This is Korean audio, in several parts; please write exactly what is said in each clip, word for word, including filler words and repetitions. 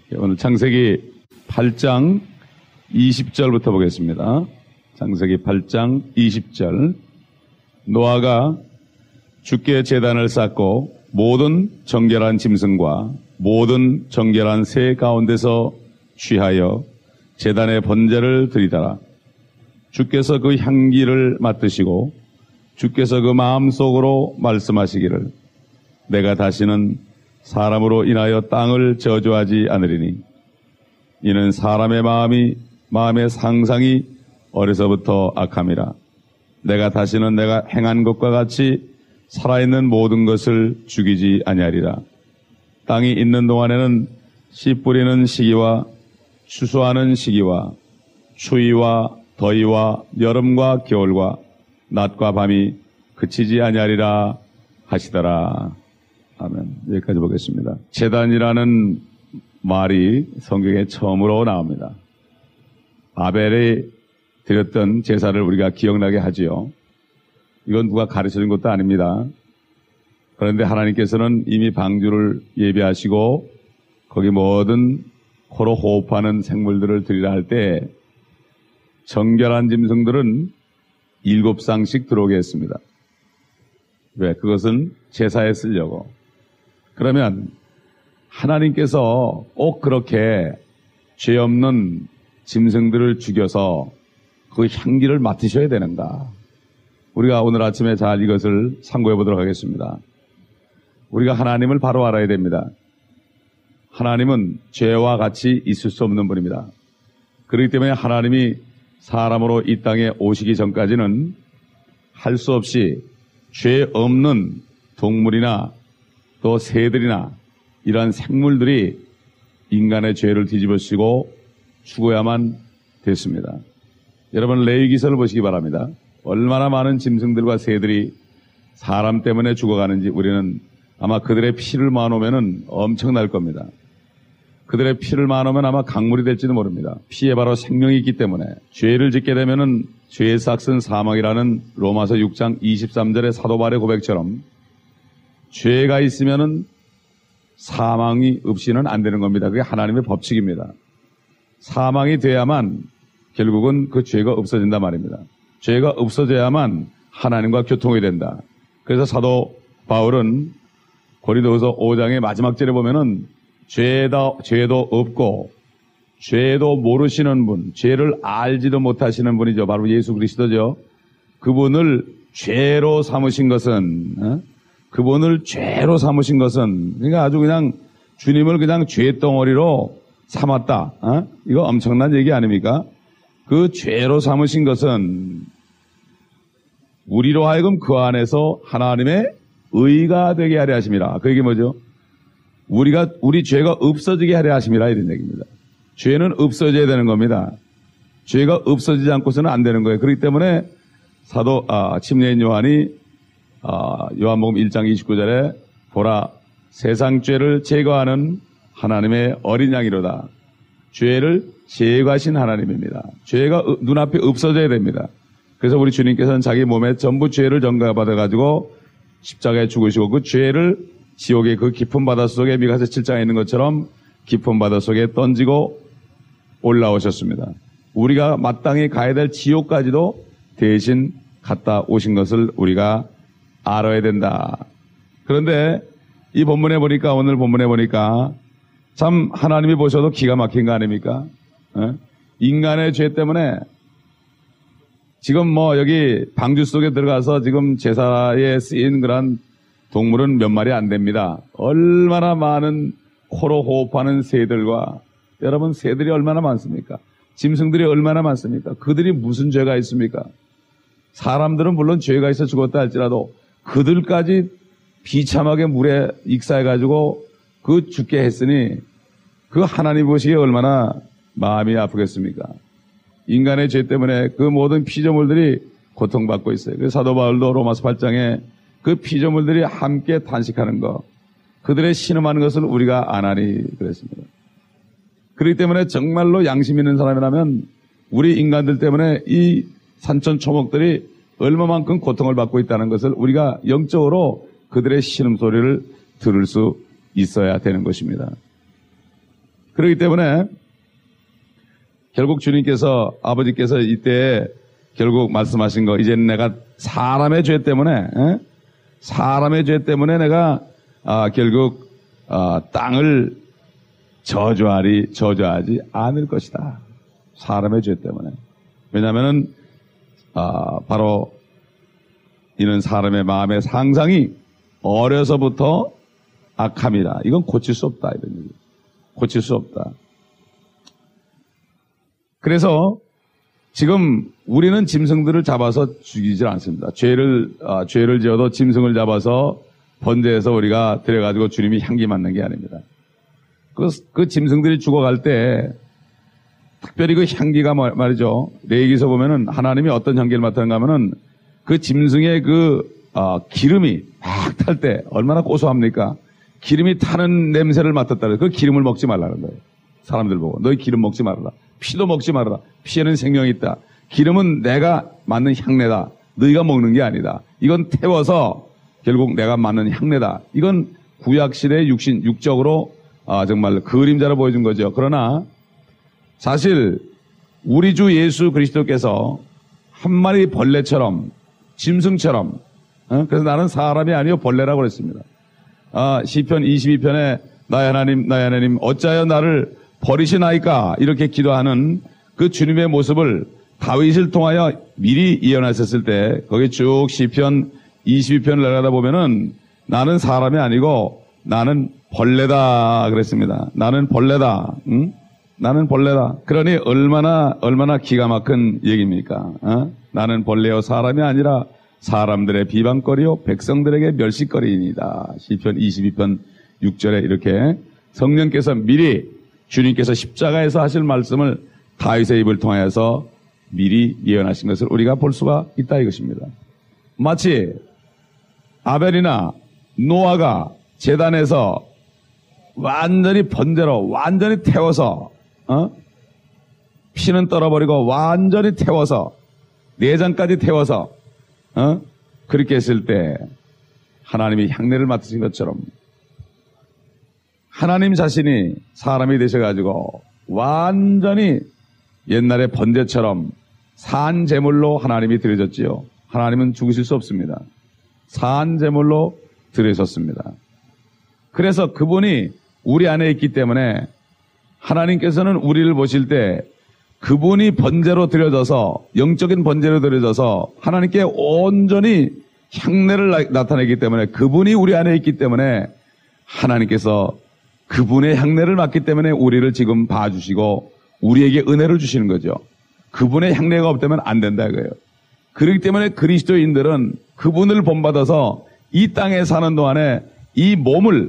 오늘 창세기 팔 장 이십 절부터 보겠습니다. 창세기 팔 장 이십 절. 노아가 주께 제단을 쌓고 모든 정결한 짐승과 모든 정결한 새 가운데서 취하여 제단의 번제를 드리다라. 주께서 그 향기를 맡으시고 주께서 그 마음속으로 말씀하시기를 내가 다시는 사람으로 인하여 땅을 저주하지 않으리니 이는 사람의 마음이 마음의 상상이 어려서부터 악함이라. 내가 다시는 내가 행한 것과 같이 살아있는 모든 것을 죽이지 아니하리라. 땅이 있는 동안에는 씨 뿌리는 시기와 추수하는 시기와 추위와 더위와 여름과 겨울과 낮과 밤이 그치지 아니하리라 하시더라. 아멘. 여기까지 보겠습니다. 제단이라는 말이 성경에 처음으로 나옵니다. 아벨이 드렸던 제사를 우리가 기억나게 하지요. 이건 누가 가르쳐준 것도 아닙니다. 그런데 하나님께서는 이미 방주를 예비하시고 거기 모든 코로 호흡하는 생물들을 드리라 할 때 정결한 짐승들은 일곱 쌍씩 들어오게 했습니다. 왜? 그것은 제사에 쓰려고. 그러면 하나님께서 꼭 그렇게 죄 없는 짐승들을 죽여서 그 향기를 맡으셔야 되는가? 우리가 오늘 아침에 잘 이것을 상고해 보도록 하겠습니다. 우리가 하나님을 바로 알아야 됩니다. 하나님은 죄와 같이 있을 수 없는 분입니다. 그렇기 때문에 하나님이 사람으로 이 땅에 오시기 전까지는 할 수 없이 죄 없는 동물이나 또 새들이나 이러한 생물들이 인간의 죄를 뒤집어쓰고 죽어야만 됐습니다. 여러분 레위기서를 보시기 바랍니다. 얼마나 많은 짐승들과 새들이 사람 때문에 죽어가는지 우리는 아마 그들의 피를 모아놓으면 엄청날 겁니다. 그들의 피를 모아놓으면 아마 강물이 될지도 모릅니다. 피에 바로 생명이 있기 때문에 죄를 짓게 되면은 죄의 삭은 사망이라는 로마서 육 장 이십삼 절의 사도 바울의 고백처럼 죄가 있으면은 사망이 없이는 안 되는 겁니다. 그게 하나님의 법칙입니다. 사망이 돼야만 결국은 그 죄가 없어진단 말입니다. 죄가 없어져야만 하나님과 교통이 된다. 그래서 사도 바울은 고린도후서 오 장의 마지막 절에 보면은 죄도, 죄도 없고 죄도 모르시는 분, 죄를 알지도 못하시는 분이죠. 바로 예수 그리스도죠. 그분을 죄로 삼으신 것은 어? 그분을 죄로 삼으신 것은 그러니까 아주 그냥 주님을 그냥 죄덩어리로 삼았다. 어? 이거 엄청난 얘기 아닙니까? 그 죄로 삼으신 것은 우리로 하여금 그 안에서 하나님의 의가 되게 하려 하심이라. 그 얘기 뭐죠? 우리가 우리 죄가 없어지게 하려 하심이라 이런 얘기입니다. 죄는 없어져야 되는 겁니다. 죄가 없어지지 않고서는 안 되는 거예요. 그렇기 때문에 사도 아, 침례인 요한이 아, 요한복음 일 장 이십구 절에 보라 세상 죄를 제거하는 하나님의 어린 양이로다. 죄를 제거하신 하나님입니다. 죄가 눈앞에 없어져야 됩니다. 그래서 우리 주님께서는 자기 몸에 전부 죄를 전가받아가지고 십자가에 죽으시고 그 죄를 지옥의 그 깊은 바다 속에 미가서 칠 장에 있는 것처럼 깊은 바다 속에 던지고 올라오셨습니다. 우리가 마땅히 가야 될 지옥까지도 대신 갔다 오신 것을 우리가 알아야 된다. 그런데 이 본문에 보니까 오늘 본문에 보니까 참 하나님이 보셔도 기가 막힌 거 아닙니까? 에? 인간의 죄 때문에 지금 뭐 여기 방주 속에 들어가서 지금 제사에 쓰인 그런 동물은 몇 마리 안 됩니다. 얼마나 많은 코로 호흡하는 새들과 여러분 새들이 얼마나 많습니까? 짐승들이 얼마나 많습니까? 그들이 무슨 죄가 있습니까? 사람들은 물론 죄가 있어 죽었다 할지라도 그들까지 비참하게 물에 익사해가지고 그 죽게 했으니 그 하나님 보시기에 얼마나 마음이 아프겠습니까? 인간의 죄 때문에 그 모든 피조물들이 고통받고 있어요. 그래서 사도 바울도 로마서 팔 장에 그 피조물들이 함께 탄식하는 것, 그들의 신음하는 것을 우리가 안 하니 그랬습니다. 그렇기 때문에 정말로 양심 있는 사람이라면 우리 인간들 때문에 이 산천 초목들이 얼마만큼 고통을 받고 있다는 것을 우리가 영적으로 그들의 신음소리를 들을 수 있어야 되는 것입니다. 그렇기 때문에 결국 주님께서, 아버지께서 이때 결국 말씀하신 거, 이제는 내가 사람의 죄 때문에, 에? 사람의 죄 때문에 내가 아, 결국 아, 땅을 저주하리, 저주하지 않을 것이다. 사람의 죄 때문에. 왜냐하면은 아, 바로 이는 사람의 마음의 상상이 어려서부터 악함이다. 이건 고칠 수 없다. 이런 얘기. 고칠 수 없다. 그래서 지금 우리는 짐승들을 잡아서 죽이질 않습니다. 죄를, 아, 죄를 지어도 짐승을 잡아서 번제해서 우리가 데려가지고 주님이 향기 맡는 게 아닙니다. 그, 그 짐승들이 죽어갈 때 특별히 그 향기가 말이죠. 레위기서 보면은 하나님이 어떤 향기를 맡았는가 하면은 그 짐승의 그, 아, 기름이 막 탈 때 얼마나 고소합니까? 기름이 타는 냄새를 맡았다. 그 기름을 먹지 말라는 거예요. 사람들 보고. 너희 기름 먹지 말아라. 피도 먹지 말아라. 피에는 생명이 있다. 기름은 내가 맡는 향내다. 너희가 먹는 게 아니다. 이건 태워서 결국 내가 맡는 향내다. 이건 구약시대의 육신, 육적으로 아, 정말 그림자로 보여준 거죠. 그러나 사실 우리 주 예수 그리스도께서 한 마리 벌레처럼, 짐승처럼, 어? 그래서 나는 사람이 아니요 벌레라고 그랬습니다. 아, 시편 이십이 편에 나의 하나님, 나의 하나님 어찌하여 나를 버리시나이까 이렇게 기도하는 그 주님의 모습을 다윗을 통하여 미리 예언하셨을 때 거기 쭉 시편 이십이 편을 내려다 보면은 나는 사람이 아니고 나는 벌레다 그랬습니다. 나는 벌레다. 응? 나는 벌레다. 그러니 얼마나 얼마나 기가 막힌 얘기입니까? 어? 나는 벌레요 사람이 아니라 사람들의 비방거리요 백성들에게 멸시거리이니다. 시편 이십이 편 육 절에 이렇게 성령께서 미리 주님께서 십자가에서 하실 말씀을 다윗의 입을 통하여서 미리 예언하신 것을 우리가 볼 수가 있다 이것입니다. 마치 아벨이나 노아가 제단에서 완전히 번제로 완전히 태워서 어? 피는 떨어버리고 완전히 태워서 내장까지 태워서 어? 그렇게 했을 때 하나님이 향내를 맡으신 것처럼 하나님 자신이 사람이 되셔가지고 완전히 옛날의 번제처럼 산 제물로 하나님이 드려졌지요. 하나님은 죽으실 수 없습니다. 산 제물로 드려졌습니다. 그래서 그분이 우리 안에 있기 때문에 하나님께서는 우리를 보실 때 그분이 번제로 드려져서 영적인 번제로 드려져서 하나님께 온전히 향내를 나타내기 때문에 그분이 우리 안에 있기 때문에 하나님께서 그분의 향내를 맡기 때문에 우리를 지금 봐주시고 우리에게 은혜를 주시는 거죠. 그분의 향내가 없다면 안 된다 이거예요. 그렇기 때문에 그리스도인들은 그분을 본받아서 이 땅에 사는 동안에 이 몸을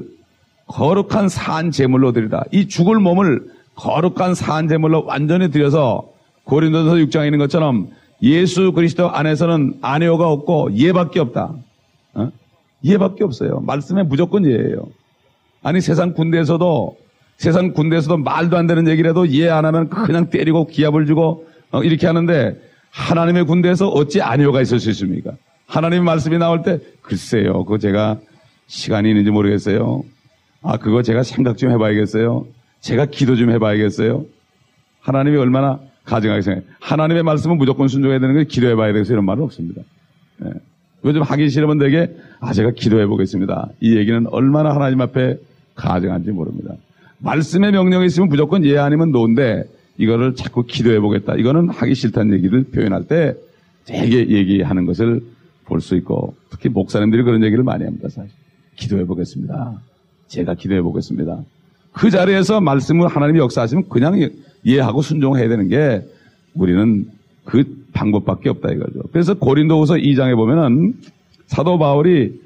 거룩한 산 제물로 드리다. 이 죽을 몸을 거룩한 산 제물로 완전히 드려서 고린도전서 육 장에 있는 것처럼 예수 그리스도 안에서는 아내오가 없고 예밖에 없다. 어? 예밖에 없어요. 말씀에 무조건 예예요. 아니 세상 군대에서도 세상 군대에서도 말도 안 되는 얘기를 해도 예 안 하면 그냥 때리고 기합을 주고 어, 이렇게 하는데 하나님의 군대에서 어찌 아니오가 있을 수 있습니까? 하나님의 말씀이 나올 때 글쎄요. 그거 제가 시간이 있는지 모르겠어요. 아 그거 제가 생각 좀 해봐야겠어요. 제가 기도 좀 해봐야겠어요. 하나님이 얼마나 가증하게 생각해요. 하나님의 말씀은 무조건 순종해야 되는 거예요. 기도해봐야 되겠어요. 이런 말은 없습니다. 네. 요즘 하기 싫으면 되게 아 제가 기도해보겠습니다. 이 얘기는 얼마나 하나님 앞에 가증한지 모릅니다. 말씀의 명령이 있으면 무조건 예 아니면 노인데 이거를 자꾸 기도해보겠다. 이거는 하기 싫다는 얘기를 표현할 때 되게 얘기하는 것을 볼 수 있고 특히 목사님들이 그런 얘기를 많이 합니다. 사실 기도해보겠습니다. 제가 기도해보겠습니다. 그 자리에서 말씀을 하나님이 역사하시면 그냥 이해하고 순종해야 되는 게 우리는 그 방법밖에 없다 이거죠. 그래서 고린도후서 이 장에 보면은 사도 바울이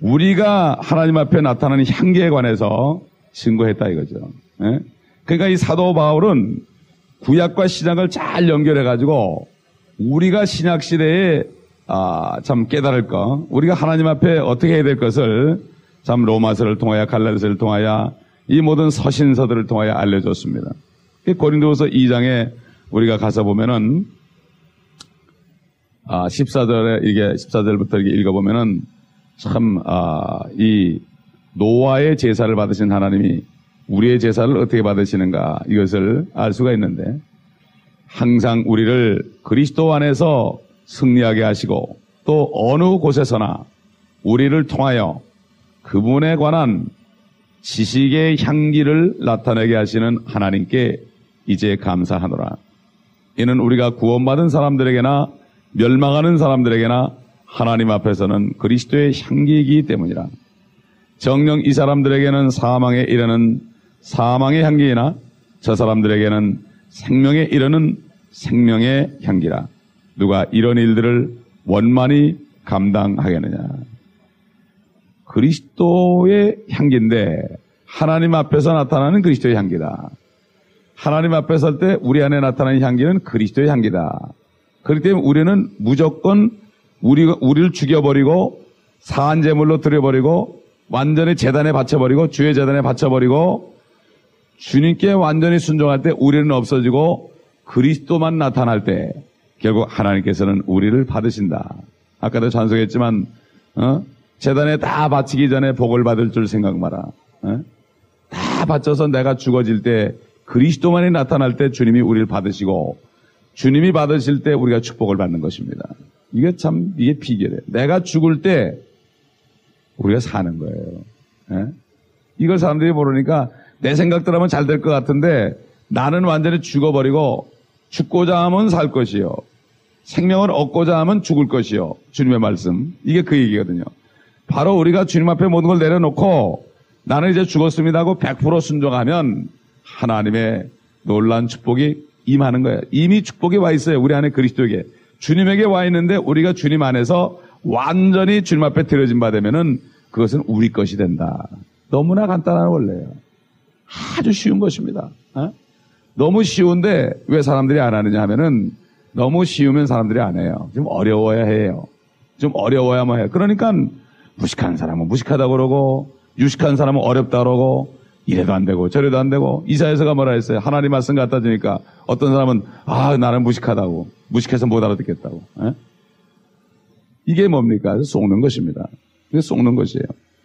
우리가 하나님 앞에 나타나는 향기에 관해서 증거했다 이거죠. 예? 그러니까 이 사도 바울은 구약과 신약을 잘 연결해가지고 우리가 신약 시대에 아, 참 깨달을 거, 우리가 하나님 앞에 어떻게 해야 될 것을 참 로마서를 통하여 갈라디아서를 통하여 이 모든 서신서들을 통하여 알려줬습니다. 고린도후서 이 장에 우리가 가서 보면은 아, 십사 절에 이게 십사 절부터 이렇게 읽어보면은 참, 아, 이 노아의 제사를 받으신 하나님이 우리의 제사를 어떻게 받으시는가 이것을 알 수가 있는데 항상 우리를 그리스도 안에서 승리하게 하시고 또 어느 곳에서나 우리를 통하여 그분에 관한 지식의 향기를 나타내게 하시는 하나님께 이제 감사하노라. 이는 우리가 구원받은 사람들에게나 멸망하는 사람들에게나 하나님 앞에서는 그리스도의 향기이기 때문이라. 정녕 이 사람들에게는 사망에 이르는 사망의 향기이나 저 사람들에게는 생명에 이르는 생명의 향기라. 누가 이런 일들을 원만히 감당하겠느냐. 그리스도의 향기인데 하나님 앞에서 나타나는 그리스도의 향기다. 하나님 앞에 설 때 우리 안에 나타나는 향기는 그리스도의 향기다. 그렇기 때문에 우리는 무조건 우리, 우리를 죽여버리고 사한 제물로 드려버리고 완전히 제단에 바쳐버리고 주의 제단에 바쳐버리고 주님께 완전히 순종할 때 우리는 없어지고 그리스도만 나타날 때 결국 하나님께서는 우리를 받으신다. 아까도 찬송했지만 어? 제단에 다 바치기 전에 복을 받을 줄 생각 마라. 어? 다 바쳐서 내가 죽어질 때 그리스도만이 나타날 때 주님이 우리를 받으시고 주님이 받으실 때 우리가 축복을 받는 것입니다. 이게 참 이게 비결이에요. 내가 죽을 때 우리가 사는 거예요. 예? 이걸 사람들이 모르니까 내 생각대로 하면 잘 될 것 같은데 나는 완전히 죽어버리고 죽고자 하면 살 것이요. 생명을 얻고자 하면 죽을 것이요. 주님의 말씀. 이게 그 얘기거든요. 바로 우리가 주님 앞에 모든 걸 내려놓고 나는 이제 죽었습니다 하고 백 퍼센트 순종하면 하나님의 놀라운 축복이 임하는 거예요. 이미 축복이 와 있어요. 우리 안에 그리스도에게. 주님에게 와 있는데 우리가 주님 안에서 완전히 주님 앞에 드려진 바 되면은 그것은 우리 것이 된다. 너무나 간단한 원리예요. 아주 쉬운 것입니다. 어? 너무 쉬운데 왜 사람들이 안 하느냐 하면은 너무 쉬우면 사람들이 안 해요. 좀 어려워야 해요. 좀 어려워야만 해요. 그러니까 무식한 사람은 무식하다고 그러고 유식한 사람은 어렵다 그러고 이래도 안 되고 저래도 안 되고 이사야서가 뭐라 했어요? 하나님 말씀 갖다 주니까 어떤 사람은 아 나는 무식하다고 무식해서 못 알아듣겠다고. 에? 이게 뭡니까? 속는 것입니다. 이게 속는 것이에요.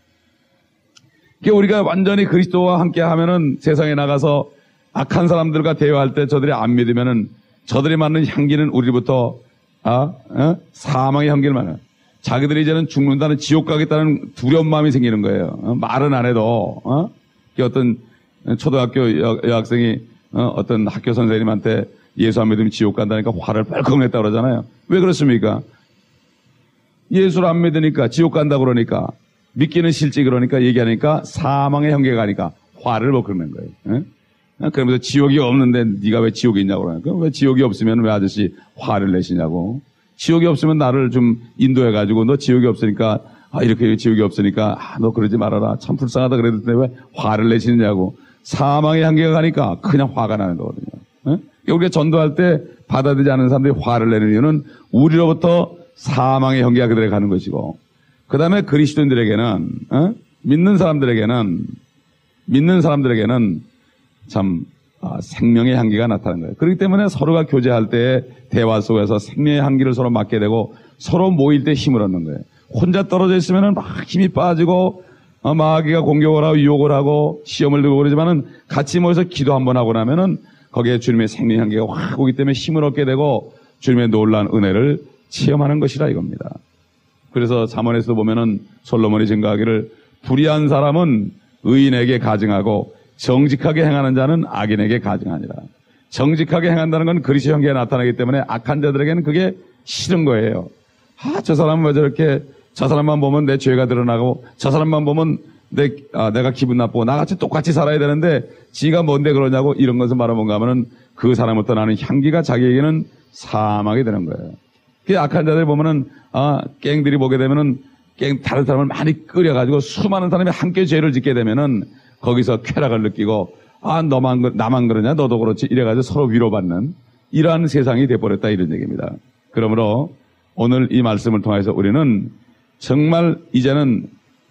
이게 우리가 완전히 그리스도와 함께 하면은 세상에 나가서 악한 사람들과 대화할 때 저들이 안 믿으면은 저들이 맡는 향기는 우리부터 아 어? 사망의 향기를 맡는. 자기들이 이제는 죽는다는 지옥 가겠다는 두려운 마음이 생기는 거예요. 어? 말은 안 해도 어? 어떤 초등학교 여, 여학생이 어? 어떤 학교 선생님한테 예수 안 믿으면 지옥 간다니까 화를 뻘컥 냈다고 그러잖아요. 왜 그렇습니까? 예수를 안 믿으니까 지옥 간다 그러니까 믿기는 실지 그러니까 얘기하니까 사망의 향기가 가니까 화를 뻘컥 낸 거예요. 에? 그러면서 지옥이 없는데 네가 왜 지옥이 있냐고 그러니까 왜 지옥이 없으면 왜 아저씨 화를 내시냐고. 지옥이 없으면 나를 좀 인도해가지고 너 지옥이 없으니까 아 이렇게 지옥이 없으니까 아, 너 그러지 말아라 참 불쌍하다 그랬는데 왜 화를 내시느냐고. 사망의 향기가 가니까 그냥 화가 나는 거거든요. 에? 우리가 전도할 때 받아들이지 않는 사람들이 화를 내는 이유는 우리로부터 사망의 향기가 그들에게 가는 것이고 그 다음에 그리스도인들에게는 에? 믿는 사람들에게는 믿는 사람들에게는 참 아, 생명의 향기가 나타나는 거예요. 그렇기 때문에 서로가 교제할 때 대화 속에서 생명의 향기를 서로 맡게 되고 서로 모일 때 힘을 얻는 거예요. 혼자 떨어져 있으면 막 힘이 빠지고 어, 마귀가 공격을 하고 유혹을 하고 시험을 들고 그러지만은 같이 모여서 기도 한번 하고 나면은 거기에 주님의 생명의 향기가 확 오기 때문에 힘을 얻게 되고 주님의 놀라운 은혜를 체험하는 것이라 이겁니다. 그래서 잠언에서 보면은 솔로몬이 증거하기를 불의한 사람은 의인에게 가증하고 정직하게 행하는 자는 악인에게 가증하니라. 정직하게 행한다는 건 그리스도 향기가 나타나기 때문에 악한 자들에게는 그게 싫은 거예요. 아, 저 사람은 왜 저렇게 저 사람만 보면 내 죄가 드러나고 저 사람만 보면 내, 아, 내가 기분 나쁘고 나같이 똑같이 살아야 되는데 지가 뭔데 그러냐고 이런 것을 말하면 뭔가 하면은 그 사람부터 나는 향기가 자기에게는 사망이 되는 거예요. 그 악한 자들 보면은 아, 갱들이 보게 되면은 갱 다른 사람을 많이 끌여가지고 수많은 사람이 함께 죄를 짓게 되면은 거기서 쾌락을 느끼고 아 너만 나만 그러냐 너도 그렇지 이래가지고 서로 위로받는 이러한 세상이 돼버렸다 이런 얘기입니다. 그러므로 오늘 이 말씀을 통해서 우리는 정말 이제는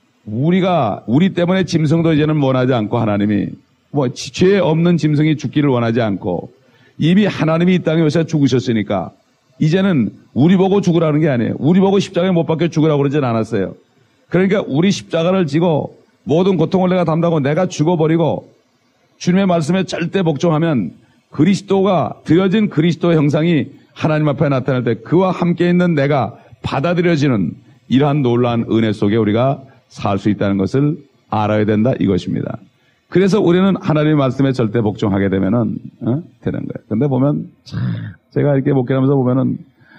우리가 우리 때문에 짐승도 이제는 원하지 않고 하나님이 뭐 죄 없는 짐승이 죽기를 원하지 않고 이미 하나님이 이 땅에 오셔서 죽으셨으니까 이제는 우리 보고 죽으라는 게 아니에요. 우리 보고 십자가에 못 박혀 죽으라고 그러진 않았어요. 그러니까 우리 십자가를 지고 모든 고통을 내가 담당하고 내가 죽어버리고 주님의 말씀에 절대 복종하면 그리스도가 드려진 그리스도의 형상이 하나님 앞에 나타날 때 그와 함께 있는 내가 받아들여지는 이러한 놀라운 은혜 속에 우리가 살 수 있다는 것을 알아야 된다 이것입니다. 그래서 우리는 하나님의 말씀에 절대 복종하게 되면은 어? 되는 거예요. 근데 보면 참 제가 이렇게 목회하면서 보면은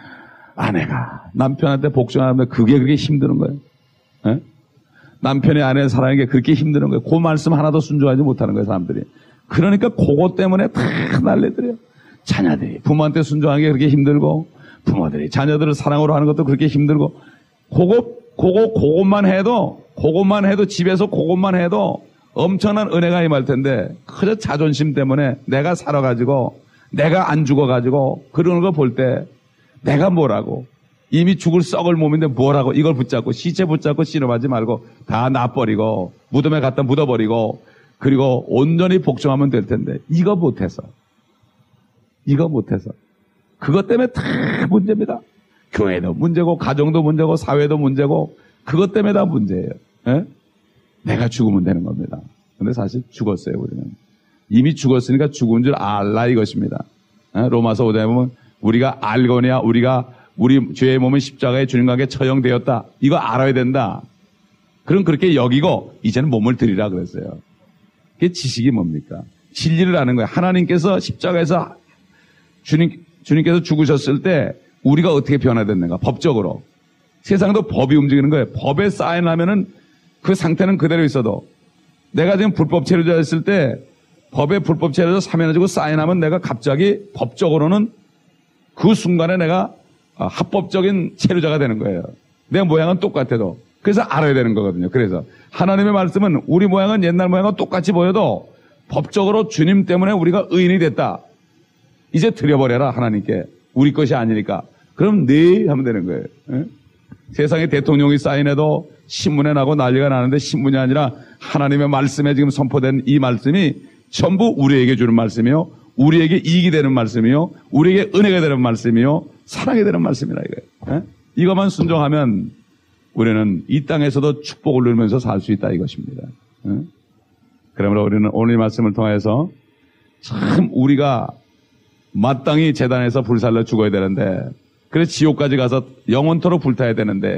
아내가 남편한테 복종하는데 그게 그렇게 힘드는 거예요. 에? 남편이 아내를 사랑하는 게 그렇게 힘드는 거예요. 그 말씀 하나도 순종하지 못하는 거예요, 사람들이. 그러니까 그것 때문에 다 난리들이에요. 자녀들이 부모한테 순종하는 게 그렇게 힘들고 부모들이 자녀들을 사랑으로 하는 것도 그렇게 힘들고 그거 그거 그것만 해도 그것만 해도 집에서 그것만 해도 엄청난 은혜가 임할 텐데 그저 자존심 때문에 내가 살아가지고 내가 안 죽어가지고 그러는 거 볼 때 내가 뭐라고 이미 죽을 썩을 몸인데 뭐라고 이걸 붙잡고 시체 붙잡고 씨름하지 말고 다 놔버리고 무덤에 갖다 묻어버리고 그리고 온전히 복종하면 될 텐데 이거 못해서 이거 못해서 그것 때문에 다 문제입니다. 교회도 문제고 가정도 문제고 사회도 문제고 그것 때문에 다 문제예요. 에? 내가 죽으면 되는 겁니다. 근데 사실 죽었어요, 우리는. 이미 죽었으니까 죽은 줄 알라 이것입니다. 에? 로마서 오 장에 보면 우리가 알거니와 우리가 우리 죄의 몸은 십자가에 주님과 함께 처형되었다. 이거 알아야 된다. 그럼 그렇게 여기고 이제는 몸을 드리라 그랬어요. 그게 지식이 뭡니까? 진리를 아는 거예요. 하나님께서 십자가에서 주님, 주님께서 죽으셨을 때 우리가 어떻게 변화됐는가? 법적으로. 세상도 법이 움직이는 거예요. 법에 사인하면은 그 상태는 그대로 있어도 내가 지금 불법 체류자였을 때 법에 불법 체류자 사면해주고 사인하면 내가 갑자기 법적으로는 그 순간에 내가 합법적인 체류자가 되는 거예요. 내 모양은 똑같아도. 그래서 알아야 되는 거거든요. 그래서 하나님의 말씀은 우리 모양은 옛날 모양과 똑같이 보여도 법적으로 주님 때문에 우리가 의인이 됐다. 이제 드려버려라 하나님께. 우리 것이 아니니까. 그럼 네 하면 되는 거예요. 에? 세상에 대통령이 사인해도 신문에 나고 난리가 나는데 신문이 아니라 하나님의 말씀에 지금 선포된 이 말씀이 전부 우리에게 주는 말씀이요. 우리에게 이익이 되는 말씀이요. 우리에게 은혜가 되는 말씀이요. 사랑이 되는 말씀이라 이거예요. 에? 이것만 순종하면 우리는 이 땅에서도 축복을 누리면서 살 수 있다 이것입니다. 에? 그러므로 우리는 오늘 이 말씀을 통해서 참 우리가 마땅히 재단에서 불살려 죽어야 되는데 그래서 지옥까지 가서 영원토록 불타야 되는데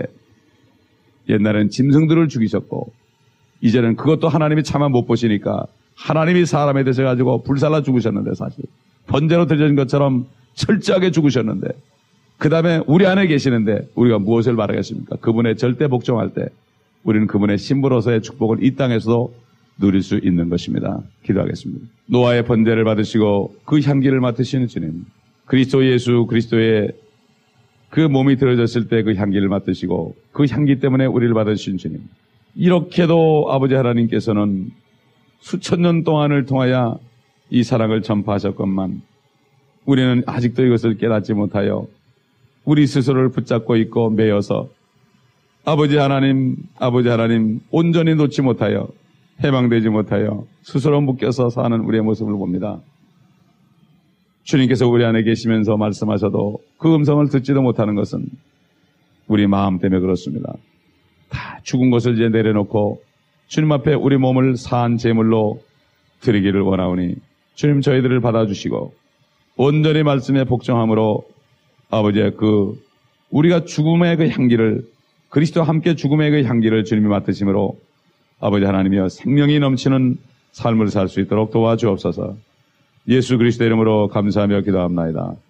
옛날에는 짐승들을 죽이셨고 이제는 그것도 하나님이 차마 못 보시니까 하나님이 사람에 되셔가지고 불살라 죽으셨는데 사실 번제로 드려진 것처럼 철저하게 죽으셨는데 그 다음에 우리 안에 계시는데 우리가 무엇을 바라겠습니까? 그분의 절대 복종할 때 우리는 그분의 신부로서의 축복을 이 땅에서도 누릴 수 있는 것입니다. 기도하겠습니다. 노아의 번제를 받으시고 그 향기를 맡으시는 주님, 그리스도 예수 그리스도의 그 몸이 들어졌을 때 그 향기를 맡으시고 그 향기 때문에 우리를 받으신 주님, 이렇게도 아버지 하나님께서는 수천 년 동안을 통하여 이 사랑을 전파하셨건만 우리는 아직도 이것을 깨닫지 못하여 우리 스스로를 붙잡고 있고 매여서 아버지 하나님, 아버지 하나님 온전히 놓지 못하여 해방되지 못하여 스스로 묶여서 사는 우리의 모습을 봅니다. 주님께서 우리 안에 계시면서 말씀하셔도 그 음성을 듣지도 못하는 것은 우리 마음 때문에 그렇습니다. 다 죽은 것을 이제 내려놓고 주님 앞에 우리 몸을 사한 제물로 드리기를 원하오니 주님 저희들을 받아주시고 온전히 말씀에 복종함으로 아버지의 그 우리가 죽음의 그 향기를 그리스도와 함께 죽음의 그 향기를 주님이 맡으심으로 아버지 하나님이여 생명이 넘치는 삶을 살 수 있도록 도와주옵소서. 예수 그리스도 이름으로 감사하며 기도합나이다.